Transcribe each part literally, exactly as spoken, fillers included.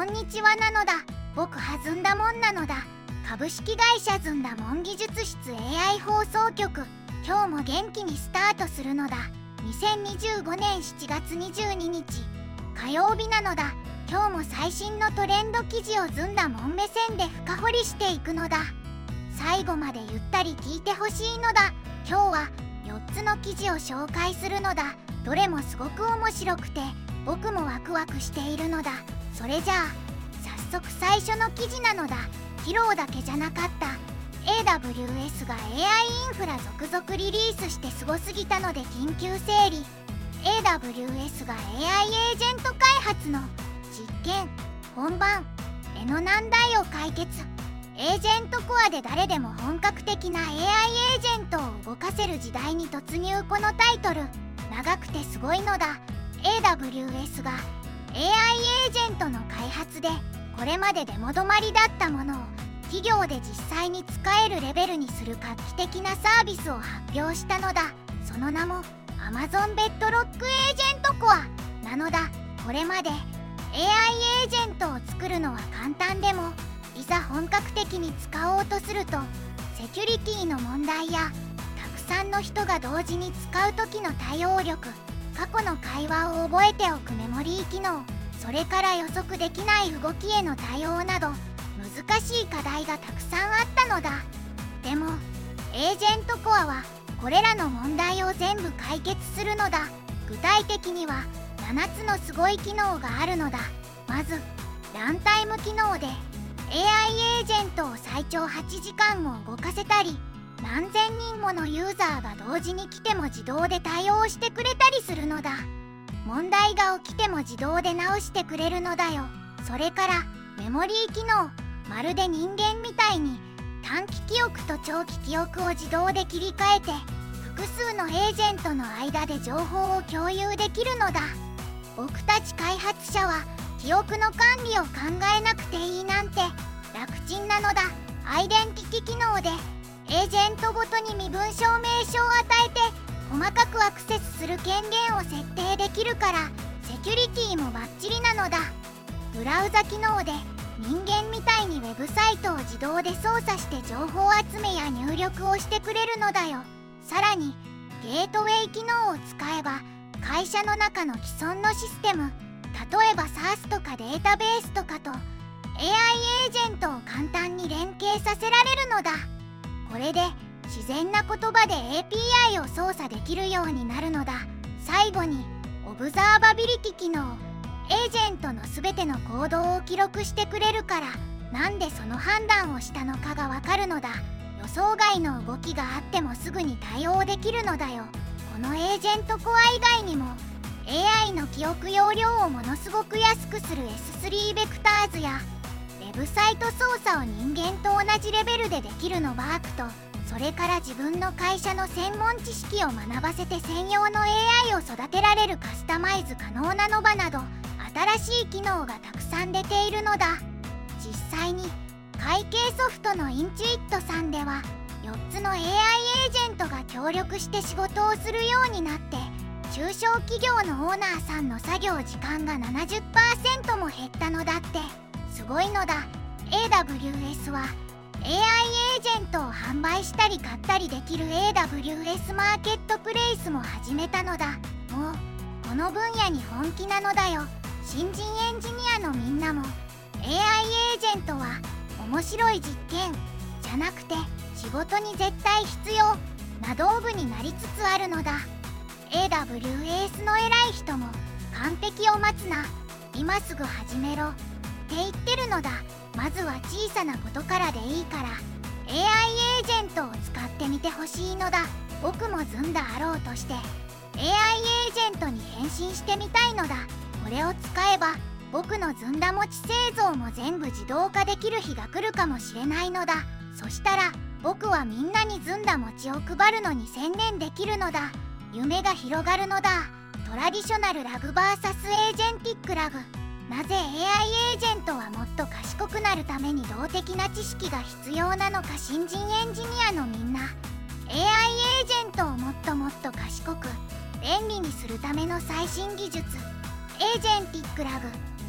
んにちはなのだ。僕はずんだもんなのだ。株式会社ずんだもん技術室 エーアイ 放送局、今日も元気にスタートするのだ。にせんにじゅうごねんしちがつにじゅうににち火曜日なのだ。今日も最新のトレンド記事をずんだもん目線で深掘りしていくのだ。最後までゆったり聞いてほしいのだ。今日はよっつの記事を紹介するのだ。どれもすごく面白くて僕もワクワクしているのだ。それじゃあ早速最初の記事なのだ。披露だけじゃなかった。 エーダブリューエス が エーアイ インフラ続々リリースしてすごすぎたので緊急整理。 エーダブリューエス が エーアイ エージェント開発の実験本番への難題を解決。エージェントコアで誰でも本格的な エーアイ エージェントを動かせる時代に突入。このタイトル長くてすごいのだ。 エーダブリューエス が エーアイ エージェントの開発でこれまで出戻まりだったものを企業で実際に使えるレベルにする画期的なサービスを発表したのだ。その名も Amazon Bedrock エージェントコアなのだ。これまで エーアイ エージェントを作るのは簡単でもいざ本格的に使おうとするとセキュリティの問題やたくさんの人が同時に使う時の対応力、過去の会話を覚えておくメモリー機能、それから予測できない動きへの対応など難しい課題がたくさんあったのだ。でもエージェントコアはこれらの問題を全部解決するのだ。具体的にはななつのすごい機能があるのだ。まずランタイム機能で エーアイ エージェントを最長はちじかんも動かせたり、何千人ものユーザーが同時に来ても自動で対応してくれたりするのだ。問題が起きても自動で直してくれるのだよ。それからメモリー機能、まるで人間みたいに短期記憶と長期記憶を自動で切り替えて複数のエージェントの間で情報を共有できるのだ。僕たち開発者は記憶の管理を考えなくていいなんて楽ちんなのだ。アイデンティティ機能でエージェントごとに身分証明書を与えて細かくアクセスする権限を設定できるからセキュリティもバッチリなのだ。ブラウザ機能で人間みたいにウェブサイトを自動で操作して情報集めや入力をしてくれるのだよ。さらにゲートウェイ機能を使えば会社の中の既存のシステム、例えば SaaS とかデータベースとかと エーアイ エージェントを簡単に連携させられるのだ。これで自然な言葉で エーピーアイ を操作できるようになるのだ。最後にオブザーバビリティ機能、エージェントのすべての行動を記録してくれるからなんでその判断をしたのかがわかるのだ。予想外の動きがあってもすぐに対応できるのだよ。このエージェントコア以外にも エーアイ の記憶容量をものすごく安くする エススリー ベクターズやウェブサイト操作を人間と同じレベルでできるのワークと、それから自分の会社の専門知識を学ばせて専用の エーアイ を育てられるカスタマイズ可能なノバなど新しい機能がたくさん出ているのだ。実際に会計ソフトのインチュイットさんではよっつの エーアイ エージェントが協力して仕事をするようになって中小企業のオーナーさんの作業時間が ななじゅっパーセント も減ったのだって。すごいのだ。 エーダブリューエス は エーアイ エージェントを販売したり買ったりできる エーダブリューエス マーケットプレイスも始めたのだ。もうこの分野に本気なのだよ。新人エンジニアのみんなも エーアイ エージェントは面白い実験じゃなくて仕事に絶対必要な道具になりつつあるのだ。 エーダブリューエーエス の偉い人も完璧を待つな、今すぐ始めろって言ってるのだ。まずは小さなことからでいいから エーアイ エージェントを使ってみてほしいのだ。僕もずんだあろうとして エーアイ エージェントに変身してみたいのだ。これを使えば僕のずんだ餅製造も全部自動化できる日が来るかもしれないのだ。そしたら僕はみんなにずんだ餅を配るのに専念できるのだ。夢が広がるのだ。トラディショナルラグ ブイエス エージェンティックラグ。なぜ エーアイ エージェントはもっと賢くなるために動的な知識が必要なのか。新人エンジニアのみんな エーアイ エージェントをもっともっと賢く便利にするための最新技術エージェンティックラグ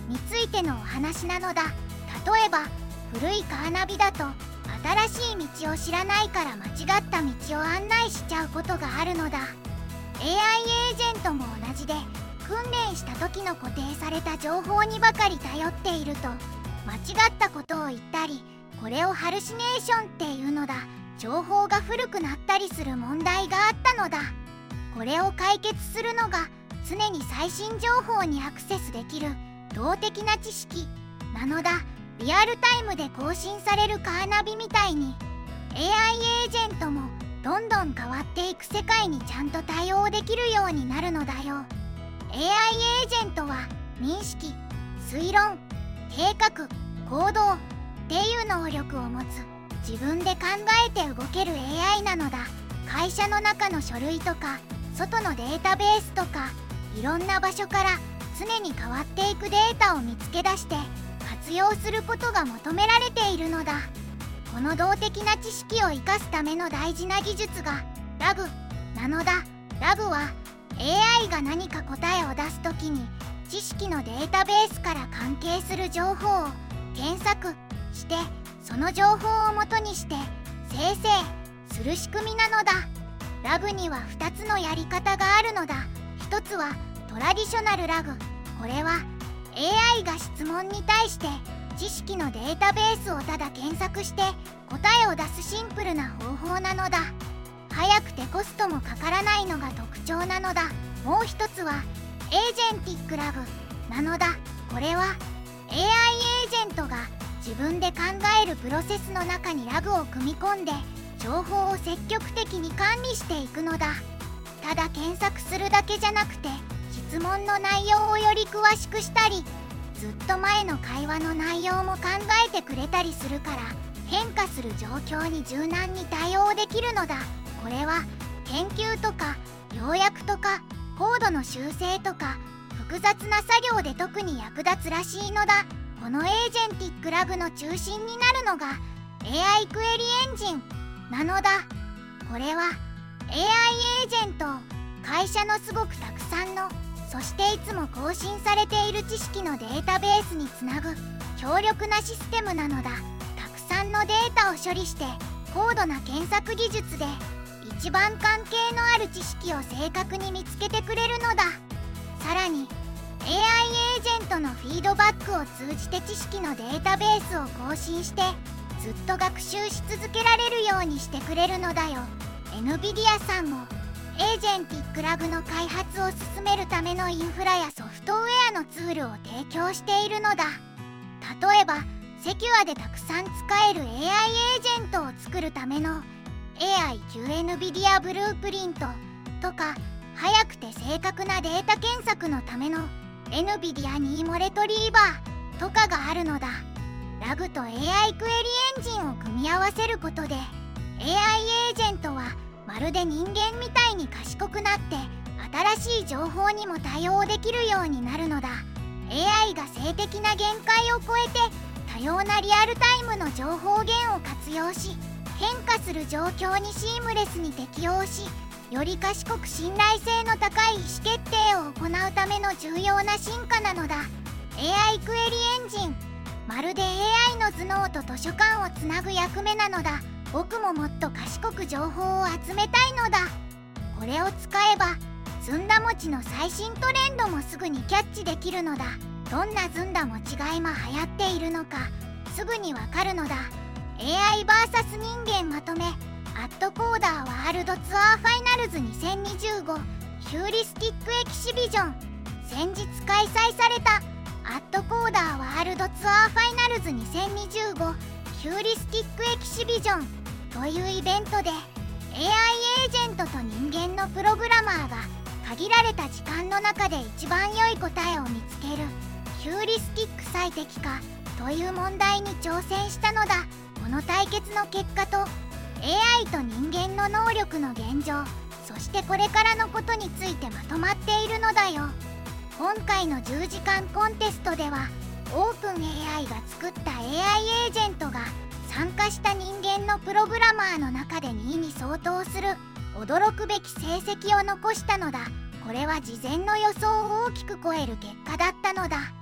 についてのお話なのだ。例えば古いカーナビだと新しい道を知らないから間違った道を案内しちゃうことがあるのだ。 エーアイ エージェントも同じで、訓練した時の固定された情報にばかり頼っていると間違ったことを言ったり、これをハルシネーションっていうのだ。情報が古くなったりする問題があったのだ。これを解決するのが常に最新情報にアクセスできる動的な知識なのだ。リアルタイムで更新されるカーナビみたいに エーアイ エージェントもどんどん変わっていく世界にちゃんと対応できるようになるのだよ。 エーアイ エージェントは認識、推論、計画、行動っていう能力を持つ自分で考えて動ける エーアイ なのだ。会社の中の書類とか外のデータベースとかいろんな場所から常に変わっていくデータを見つけ出して活用することが求められているのだ。この動的な知識を生かすための大事な技術がラグなのだ。ラグは エーアイ が何か答えを出すときに知識のデータベースから関係する情報を検索してその情報をもとにして生成する仕組みなのだ。ラグにはふたつのやり方があるのだ。ひとつはトラディショナルラグ。これは エーアイ が質問に対して知識のデータベースをただ検索して答えを出すシンプルな方法なのだ。早くてコストもかからないのが特徴なのだ。もう一つはエージェンティックラグなのだ。これは エーアイ エージェントが自分で考えるプロセスの中にラグを組み込んで情報を積極的に管理していくのだ。ただ検索するだけじゃなくて質問の内容をより詳しくしたりずっと前の会話の内容も考えてくれたりするから変化する状況に柔軟に対応できるのだ。これは研究とか要約とかコードの修正とか複雑な作業で特に役立つらしいのだ。このエージェンティックラグの中心になるのが エーアイ クエリエンジンなのだ。これは エーアイ エージェントを会社のすごくたくさんのそしていつも更新されている知識のデータベースにつなぐ強力なシステムなのだ。たくさんのデータを処理して高度な検索技術で一番関係のある知識を正確に見つけてくれるのだ。さらに エーアイ エージェントのフィードバックを通じて知識のデータベースを更新してずっと学習し続けられるようにしてくれるのだよ。 エヌビディア さんもエージェンティックラグの開発を進めるためのインフラやソフトウェアのツールを提供しているのだ。例えばセキュアでたくさん使える エーアイ エージェントを作るための エーアイ キューエヌビディア ブループリントとか早くて正確なデータ検索のための エヌビディア ニーモレトリーバーとかがあるのだ。ラグと エーアイ クエリエンジンを組み合わせることで エーアイ エージェントはまるで人間みたいに賢くなって新しい情報にも対応できるようになるのだ。 エーアイ が性的な限界を超えて多様なリアルタイムの情報源を活用し変化する状況にシームレスに適応しより賢く信頼性の高い意思決定を行うための重要な進化なのだ。 エーアイ クエリエンジンまるで エーアイ の頭脳と図書館をつなぐ役目なのだ。僕ももっと賢く情報を集めたいのだ。これを使えばずんだ餅の最新トレンドもすぐにキャッチできるのだ。どんなずんだ餅が今流行っているのかすぐにわかるのだ。 エーアイ ブイエス 人間まとめアットコーダーワールドツアーファイナルズにせんにじゅうごヒューリスティックエキシビジョン先日開催されたアットコーダーワールドツアーファイナルズにせんにじゅうごヒューリスティックエキシビジョンというイベントで エーアイ エージェントと人間のプログラマーが限られた時間の中で一番良い答えを見つけるヒューリスティック最適化という問題に挑戦したのだ。この対決の結果と エーアイ と人間の能力の現状そしてこれからのことについてまとまっているのだよ。今回のじゅうじかんコンテストではオープン エーアイ が作った エーアイ エージェントが参加した人間のプログラマーの中でにいに相当する驚くべき成績を残したのだ。これは事前の予想を大きく超える結果だったのだ。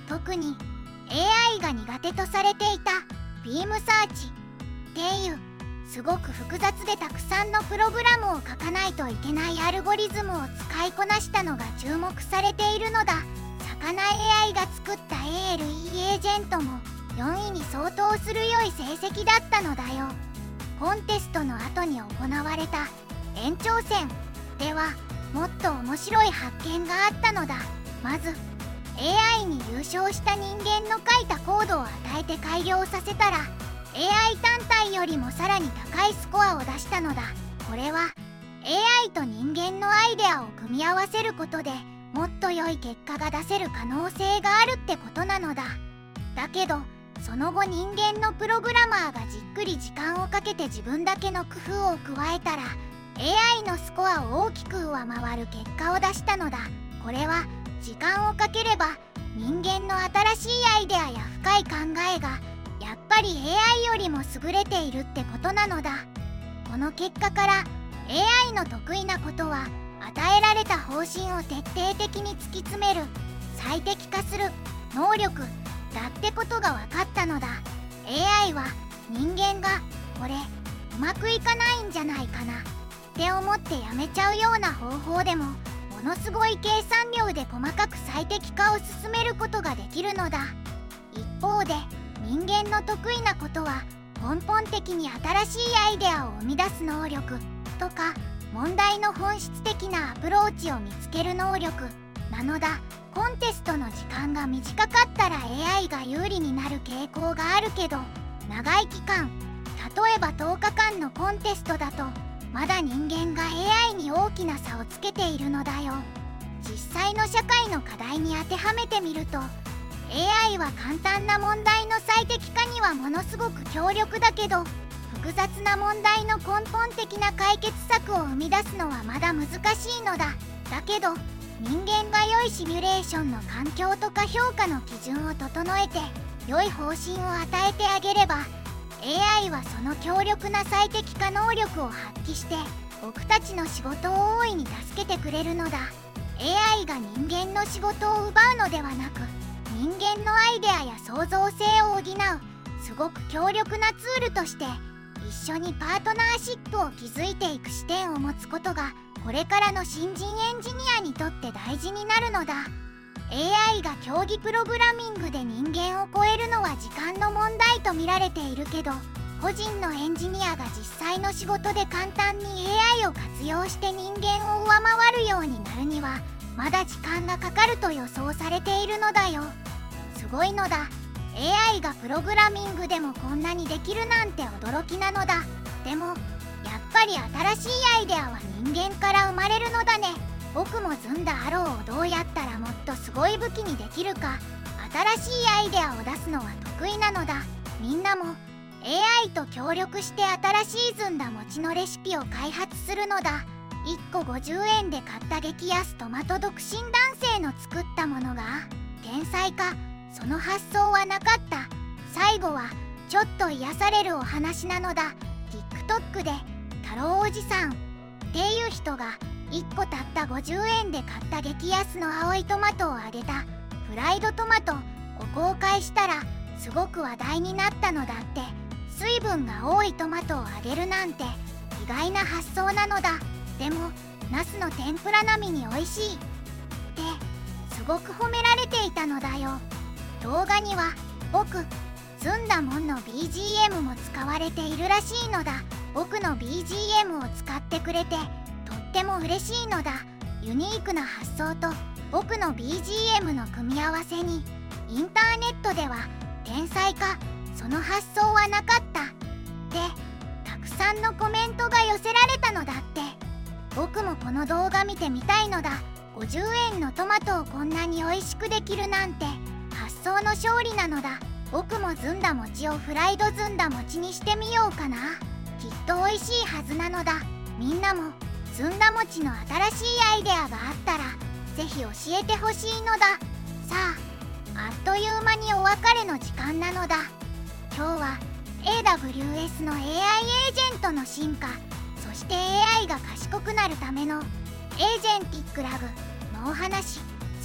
特に エーアイ が苦手とされていたビームサーチっていうすごく複雑でたくさんのプログラムを書かないといけないアルゴリズムを使いこなしたのが注目されているのだ。魚 エーアイ が作った エーエルイー エージェントもよんいに相当する良い成績だったのだよ。コンテストの後に行われた延長戦ではもっと面白い発見があったのだ。まず エーアイ に優勝した人間の書いたコードを与えて改良させたら エーアイ 単体よりもさらに高いスコアを出したのだ。これは エーアイ と人間のアイデアを組み合わせることでもっと良い結果が出せる可能性があるってことなのだ。だけどその後人間のプログラマーがじっくり時間をかけて自分だけの工夫を加えたら エーアイ のスコアを大きく上回る結果を出したのだ。これは時間をかければ人間の新しいアイデアや深い考えがやっぱり エーアイ よりも優れているってことなのだ。この結果から エーアイ の得意なことは与えられた方針を徹底的に突き詰める最適化する能力だってことが分かったのだ。 エーアイ は人間がこれうまくいかないんじゃないかなって思ってやめちゃうような方法でもものすごい計算量で細かく最適化を進めることができるのだ。一方で人間の得意なことは根本的に新しいアイデアを生み出す能力とか問題の本質的なアプローチを見つける能力なのだ。コンテストの時間が短かったら エーアイ が有利になる傾向があるけど長い期間、例えばとおかかんのコンテストだとまだ人間が エーアイ に大きな差をつけているのだよ。実際の社会の課題に当てはめてみると エーアイ は簡単な問題の最適化にはものすごく強力だけど複雑な問題の根本的な解決策を生み出すのはまだ難しいのだ。だけど人間が良いシミュレーションの環境とか評価の基準を整えて良い方針を与えてあげれば エーアイ はその強力な最適化能力を発揮して僕たちの仕事を大いに助けてくれるのだ。 エーアイ が人間の仕事を奪うのではなく人間のアイデアや創造性を補うすごく強力なツールとして一緒にパートナーシップを築いていく視点を持つことがこれからの新人エンジニアにとって大事になるのだ。 エーアイ が競技プログラミングで人間を超えるのは時間の問題と見られているけど個人のエンジニアが実際の仕事で簡単に エーアイ を活用して人間を上回るようになるにはまだ時間がかかると予想されているのだよ。すごいのだ。 エーアイ がプログラミングでもこんなにできるなんて驚きなのだ。でもやっぱり新しいアイデアは人間から生まれるのだね。僕もずんだアローをどうやったらもっとすごい武器にできるか新しいアイデアを出すのは得意なのだ。みんなも エーアイ と協力して新しいずんだ餅のレシピを開発するのだ。いっこごじゅうえんで買った激安トマト独身男性の作ったものが天才かその発想はなかった。最後はちょっと癒されるお話なのだ。 TikTok で太郎おじさんっていう人がいっこたったごじゅうえんで買った激安の青いトマトを揚げたフライドトマトを公開したらすごく話題になったのだって。水分が多いトマトを揚げるなんて意外な発想なのだ。でもナスの天ぷら並みに美味しいってすごく褒められていたのだよ。動画には僕ずんだもんの ビージーエム も使われているらしいのだ。僕の ビージーエム を使ってくれてとっても嬉しいのだ。ユニークな発想と僕の ビージーエム の組み合わせにインターネットでは天才かその発想はなかったってたくさんのコメントが寄せられたのだって。僕もこの動画見てみたいのだ。ごじゅうえんのトマトをこんなに美味しくできるなんて発想の勝利なのだ。僕もずんだ餅をフライドずんだ餅にしてみようかな。きっと美味しいはずなのだ。みんなもずんだ餅の新しいアイデアがあったらぜひ教えてほしいのだ。さあ、あっという間にお別れの時間なのだ。今日は エーダブリューエス の エーアイ エージェントの進化、そして エーアイ が賢くなるためのエージェンティックラグのお話、そ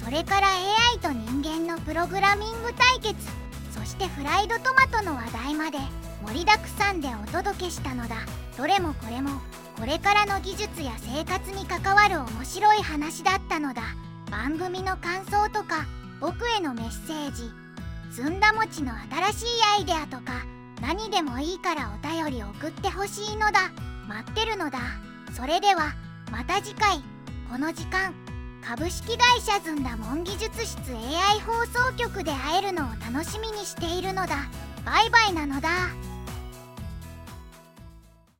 それから エーアイ と人間のプログラミング対決、そしてフライドトマトの話題まで盛りだくさんでお届けしたのだ。どれもこれもこれからの技術や生活に関わる面白い話だったのだ。番組の感想とか僕へのメッセージ、ずんだ餅の新しいアイデアとか何でもいいからお便り送ってほしいのだ。待ってるのだ。それではまた次回この時間、株式会社ずんだもん技術室 エーアイ 放送局で会えるのを楽しみにしているのだ。バイバイなのだ。